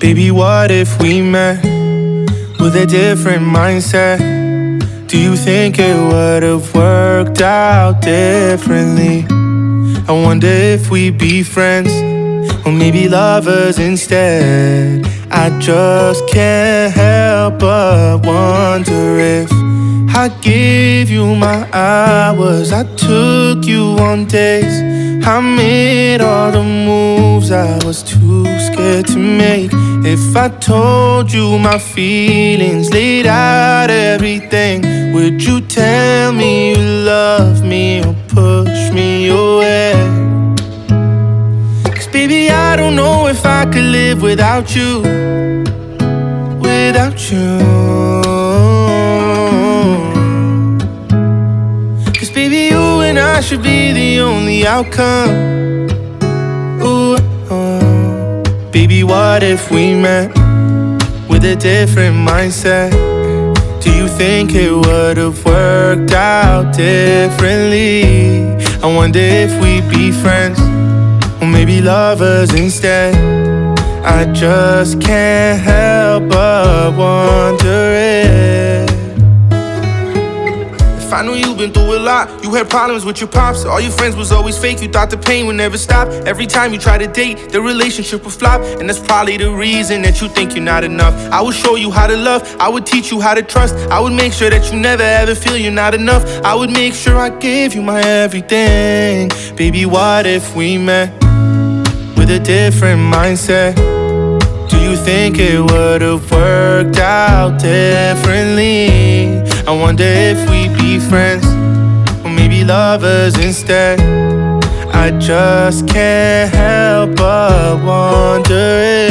Baby, what if we met with a different mindset? Do you think it would've worked out differently? I wonder if we'd be friends, or maybe lovers instead. I just can't help but wonder if I gave you my hours, I took you on dates, I made all the moves I was too scared to make. If I told you my feelings, laid out everything, would you tell me you love me or push me away? 'Cause baby, I don't know if I could live without you, without you. 'Cause baby, you and I should be the only outcome. Ooh, baby, what if we met with a different mindset? Do you think it would've worked out differently? I wonder if we'd be friends, or maybe lovers instead. I just can't help but wonder it. If I knew you've been through a lot, you had problems with your pops, all your friends was always fake, you thought the pain would never stop. Every time you try to date, the relationship would flop, and that's probably the reason that you think you're not enough. I would show you how to love, I would teach you how to trust, I would make sure that you never ever feel you're not enough. I would make sure I gave you my everything. Baby, what if we met with a different mindset? Do you think it would've worked out differently? I wonder if we'd be friends, or maybe lovers instead. I just can't help but wonder it.